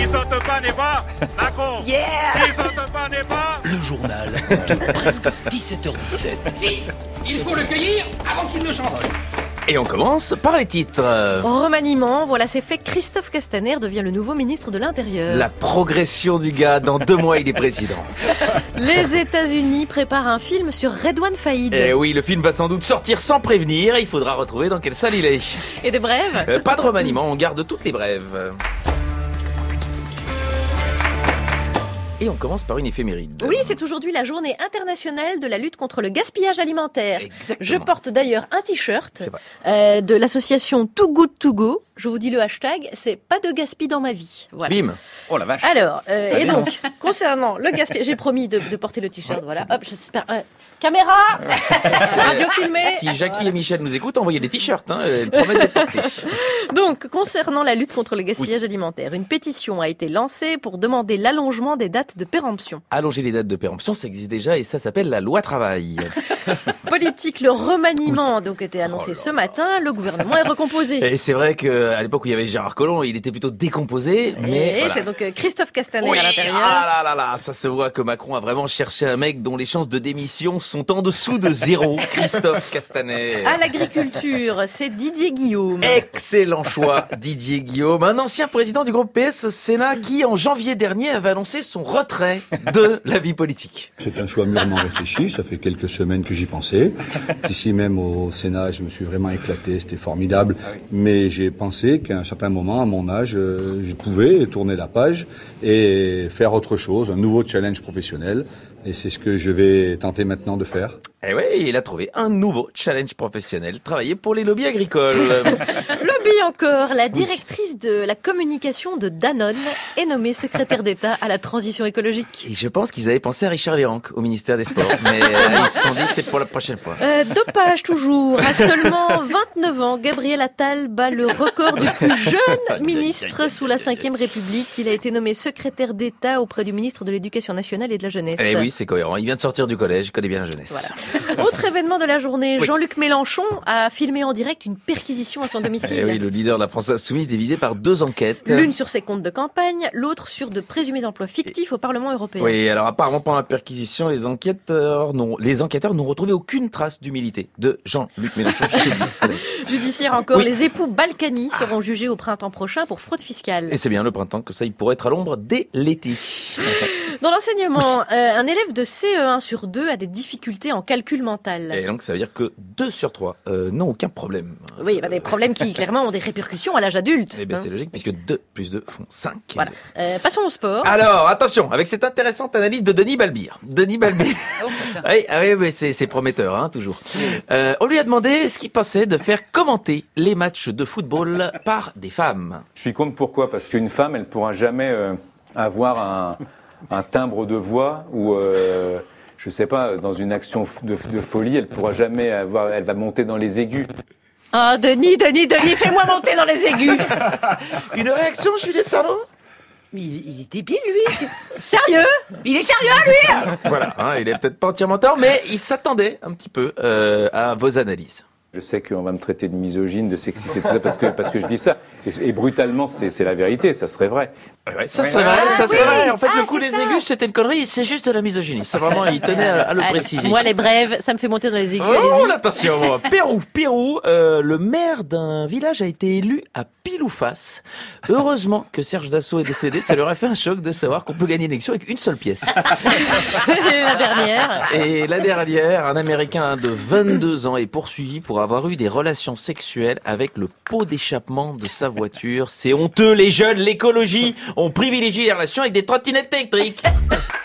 saute pas n'est pas la con. Yeah. Qui saute pas n'est pas. Le journal de presque 17h17. Il faut le cueillir avant qu'il ne s'envole. Et on commence par les titres. Remaniement, voilà, c'est fait. Christophe Castaner devient le nouveau ministre de l'Intérieur. La progression du gars, dans 2 mois il est président. Les États-Unis préparent un film sur Redouane Faïd. Et oui, le film va sans doute sortir sans prévenir, il faudra retrouver dans quelle salle il est. Et des brèves Pas de remaniement, on garde toutes les brèves. Et on commence par une éphéméride. Oui, c'est aujourd'hui la journée internationale de la lutte contre le gaspillage alimentaire. Exactement. Je porte d'ailleurs un t-shirt C'est vrai. de l'association Too Good To Go. Je vous dis le hashtag, c'est pas de gaspille dans ma vie. Voilà. Bim. Oh la vache. Alors, et donc, concernant le gaspillage, j'ai promis de porter le t-shirt, voilà. Hop, j'espère... caméra radio filmée. Si Jackie et Michel nous écoutent, envoyez des t-shirts, hein, elles promettent d'être portées. Donc, concernant la lutte contre le gaspillage alimentaire, une pétition a été lancée pour demander l'allongement des dates de péremption. Allonger les dates de péremption, ça existe déjà et ça s'appelle la loi travail. Politique, le remaniement a donc été annoncé ce matin, le gouvernement est recomposé. Et c'est vrai qu'à l'époque où il y avait Gérard Collomb, il était plutôt décomposé, mais Et voilà. c'est donc Christophe Castaner Oui, à l'intérieur. ah là là là, ça se voit que Macron a vraiment cherché un mec dont les chances de démission sont en dessous de 0, Christophe Castaner. À l'agriculture, c'est Didier Guillaume. Excellent choix, Didier Guillaume, un ancien président du groupe PS au Sénat qui, en janvier dernier, avait annoncé son retrait de la vie politique. C'est un choix mûrement réfléchi, ça fait quelques semaines que j'y pensais. Ici même au Sénat, je me suis vraiment éclaté, c'était formidable. Mais j'ai pensé qu'à un certain moment, à mon âge, je pouvais tourner la page et faire autre chose, un nouveau challenge professionnel. Et c'est ce que je vais tenter maintenant de faire. Et oui, il a trouvé un nouveau challenge professionnel, travailler pour les lobbies agricoles. Lobby encore, la directrice de la communication de Danone est nommée secrétaire d'État à la transition écologique. Et je pense qu'ils avaient pensé à Richard Virenque au ministère des Sports, mais ils se sont dit c'est pour la prochaine fois. Dopage toujours, à seulement 29 ans, Gabriel Attal bat le record du plus jeune ministre sous la Ve République. Il a été nommé secrétaire d'État auprès du ministre de l'Éducation nationale et de la jeunesse. Eh oui, c'est cohérent. Il vient de sortir du collège, il connaît bien la jeunesse. Voilà. Autre événement de la journée, Oui. Jean-Luc Mélenchon a filmé en direct une perquisition à son domicile. Eh oui, le leader de la France Insoumise est visé par 2 enquêtes. L'une sur ses comptes de campagne, l'autre sur de présumés emplois fictifs au Parlement européen. Oui, alors apparemment pendant la perquisition, les enquêteurs n'ont retrouvé aucune trace d'humilité de Jean-Luc Mélenchon chez lui. Judiciaire encore, Oui. les époux Balkany seront jugés au printemps prochain pour fraude fiscale. Et c'est bien le printemps, que ça, il pourrait être à l'ombre dès l'été. Dans l'enseignement, un élève de CE1 sur 2 a des difficultés en calcul mental. Et donc ça veut dire que 2 sur 3 n'ont aucun problème. Oui, des problèmes qui clairement ont des répercussions à l'âge adulte. Eh bien hein. c'est logique, puisque 2 plus 2 font 5. Voilà. Passons au sport. Alors, attention, avec cette intéressante analyse de Denis Balbir. Denis Balbir. Oui, mais c'est prometteur, hein, toujours. On lui a demandé ce qu'il pensait de faire commenter les matchs de football par des femmes. Je suis contre pourquoi ? Parce qu'une femme, elle ne pourra jamais avoir un timbre de voix ou, je sais pas, dans une action de folie, elle pourra jamais avoir, elle va monter dans les aigus. Ah, Denis, fais-moi monter dans les aigus. Une réaction, Juliette Tarnot ? Il est débile, lui. Sérieux ? Il est sérieux, lui. Voilà, hein, il est peut-être pas entièrement tort, mais il s'attendait un petit peu à vos analyses. Je sais qu'on va me traiter de misogyne, de sexiste et tout ça parce que je dis ça. Et brutalement, c'est la vérité, ça serait vrai. Ça c'est vrai, c'est vrai. En fait, le coup des aigus, c'était une connerie, c'est juste de la misogynie. Ça vraiment, il tenait à le Allez, préciser. moi, les brèves, ça me fait monter dans les aigus. Oh, allez-y. attention, Pérou, le maire d'un village a été élu à pile ou face. Heureusement que Serge Dassault est décédé, ça leur a fait un choc de savoir qu'on peut gagner une élection avec une seule pièce. La dernière. Et la dernière, un Américain de 22 ans est poursuivi pour avoir eu des relations sexuelles avec le pot d'échappement de sa voiture. C'est honteux, les jeunes, l'écologie, on privilégie les relations avec des trottinettes électriques.